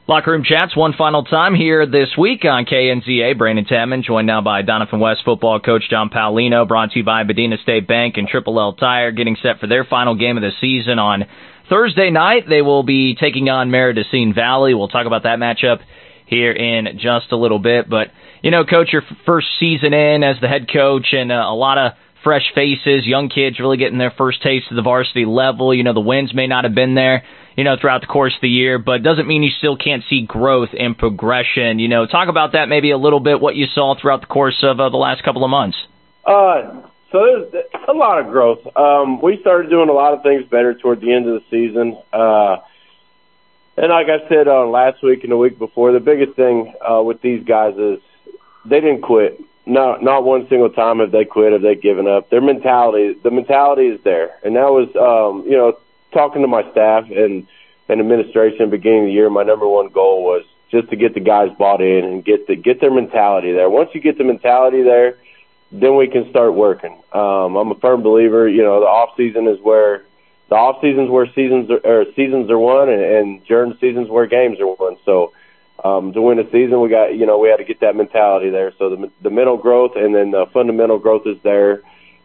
Locker Room Chats one final time here this week on KNZA. Brandon Tamman, joined now by Doniphan West football coach John Paolino, brought to you by Medina State Bank and Triple L Tire, getting set for their final game of the season on Thursday night. They will be taking on Meridocene Valley. We'll talk about that matchup here in just a little bit. But, you know, Coach, your first season in as the head coach and a lot of fresh faces, young kids really getting their first taste of the varsity level. You know, the wins may not have been there, you know, throughout the course of the year, but doesn't mean you still can't see growth and progression. You know, talk about that maybe a little bit, what you saw throughout the course of the last couple of months. So there's a lot of growth. We started doing a lot of things better toward the end of the season. And like I said last week and the week before, the biggest thing with these guys is they didn't quit. Not one single time have they quit, have they given up. The mentality is there. And that was, you know, talking to my staff and administration at the beginning of the year, my number one goal was just to get the guys bought in and get their mentality there. Once you get the mentality there, then we can start working. I'm a firm believer, you know, the off season is where seasons are won, and during the seasons where games are won. So to win a season, we had to get that mentality there. So the mental growth and then the fundamental growth is there.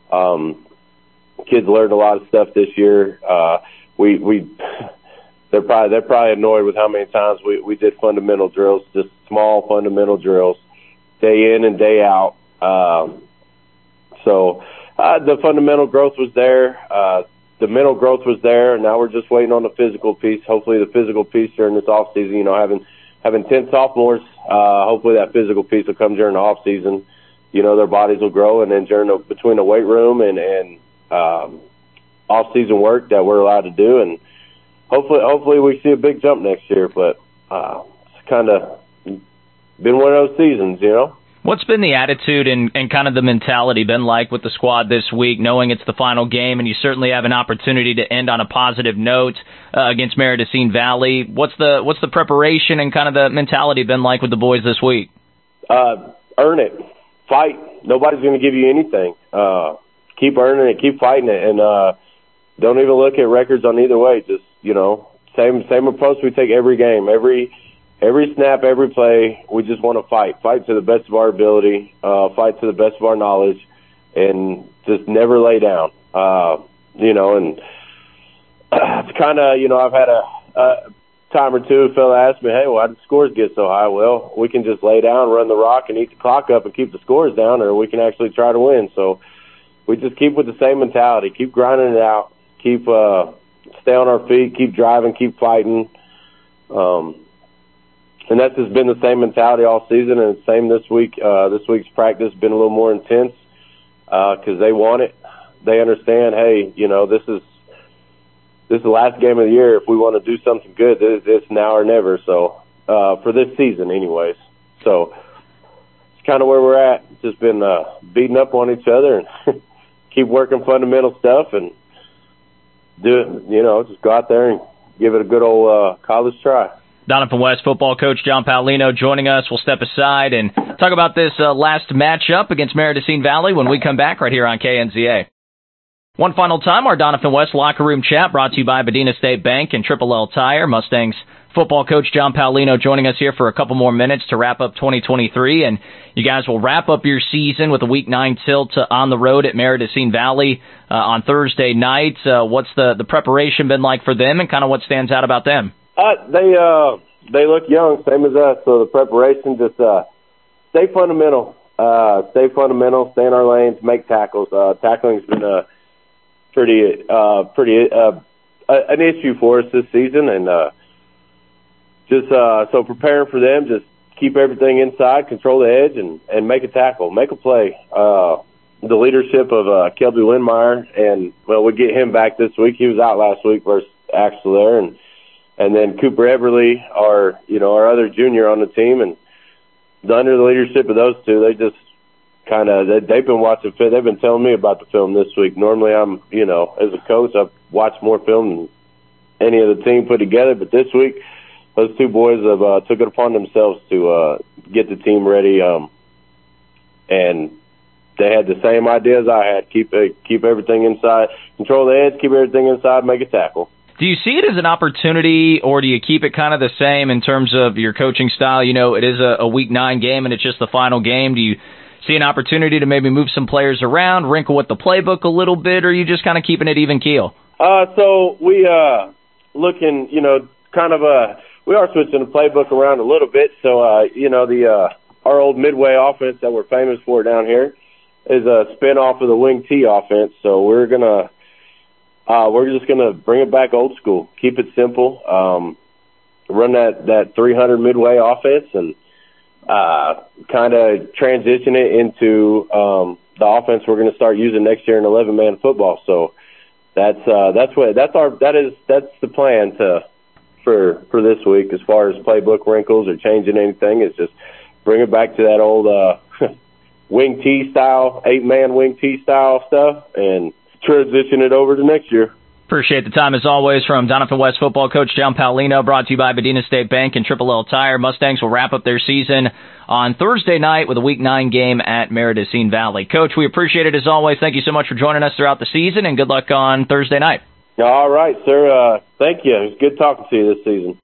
Kids learned a lot of stuff this year. They're probably annoyed with how many times we did fundamental drills, just small fundamental drills, day in and day out. So the fundamental growth was there. The mental growth was there, and now we're just waiting on the physical piece. Hopefully the physical piece during this off season, you know, having 10 sophomores, hopefully that physical piece will come during the off season. You know, their bodies will grow, and then between the weight room and off season work that we're allowed to do, and hopefully we see a big jump next year. But it's kind of been one of those seasons, you know. What's been the attitude and kind of the mentality been like with the squad this week, knowing it's the final game and you certainly have an opportunity to end on a positive note against Meridocene Valley? What's the preparation and kind of the mentality been like with the boys this week? Earn it. Fight. Nobody's going to give you anything. Keep earning it. Keep fighting it. And don't even look at records on either way. Just, you know, same approach we take every game. Every snap, every play, we just want to fight. Fight to the best of our ability, fight to the best of our knowledge, and just never lay down. You know, and it's kind of, you know, I've had a time or two a fella ask me, hey, why did the scores get so high? Well, we can just lay down, run the rock, and eat the clock up and keep the scores down, or we can actually try to win. So we just keep with the same mentality, keep grinding it out, keep stay on our feet, keep driving, keep fighting. And that's just been the same mentality all season, and the same this week. This week's practice has been a little more intense because they want it. They understand, hey, you know, this is the last game of the year. If we want to do something good, it's now or never. So for this season anyways. So it's kind of where we're at. Just been beating up on each other and keep working fundamental stuff and do it, you know, just go out there and give it a good old college try. Doniphan West football coach John Paolino joining us. We'll step aside and talk about this last matchup against Meridocene Valley when we come back right here on KNZA. One final time, our Doniphan West Locker Room Chat brought to you by Medina State Bank and Triple L Tire. Mustangs football coach John Paolino joining us here for a couple more minutes to wrap up 2023, and you guys will wrap up your season with a Week 9 tilt on the road at Meridocene Valley on Thursday night. What's the preparation been like for them, and kind of what stands out about them? They look young, same as us. So the preparation, just stay fundamental, stay in our lanes, make tackles. Tackling's been an issue for us this season, and so preparing for them, just keep everything inside, control the edge, and make a tackle, make a play. The leadership of Kelby Lindmeyer, and well, we get him back this week. He was out last week versus Axel there, and then Cooper Everly, our other junior on the team, and under the leadership of those two, they just they've been watching film. They've been telling me about the film this week. Normally I'm, as a coach, I've watched more film than any of the team put together, but this week those two boys have took it upon themselves to get the team ready, and they had the same idea as I had. Keep everything inside, control the edge, keep everything inside, make a tackle. Do you see it as an opportunity, or do you keep it kind of the same in terms of your coaching style? You know, it is a Week 9 game, and it's just the final game. Do you see an opportunity to maybe move some players around, wrinkle with the playbook a little bit, or are you just kind of keeping it even keel? So we looking, we are switching the playbook around a little bit. So, our old midway offense that we're famous for down here is a spin-off of the wing T offense. So we're just gonna bring it back old school, keep it simple, run that 300 midway offense, and kind of transition it into the offense we're gonna start using next year in 11-man football. So that's the plan for this week as far as playbook wrinkles or changing anything. Is just bring it back to that old wing T style, 8-man wing T style stuff, and transition it over to next year. Appreciate the time as always from Doniphan West football coach John Paolino, brought to you by Medina State Bank and Triple L Tire. Mustangs will wrap up their season on Thursday night with a Week 9 game at Meridocene Valley. Coach, we appreciate it as always. Thank you so much for joining us throughout the season, and good luck on Thursday night. All right, sir. Thank you. It was good talking to you this season.